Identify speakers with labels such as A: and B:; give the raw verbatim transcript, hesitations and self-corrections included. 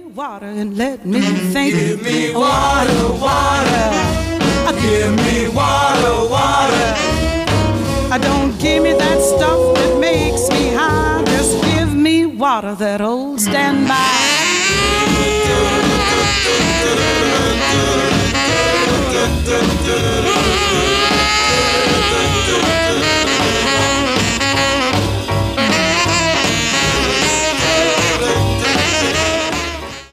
A: me water and let me think.
B: Give me water, water. Give me water, water.
A: Don't give me that stuff that makes me high. Just give me water, that old standby.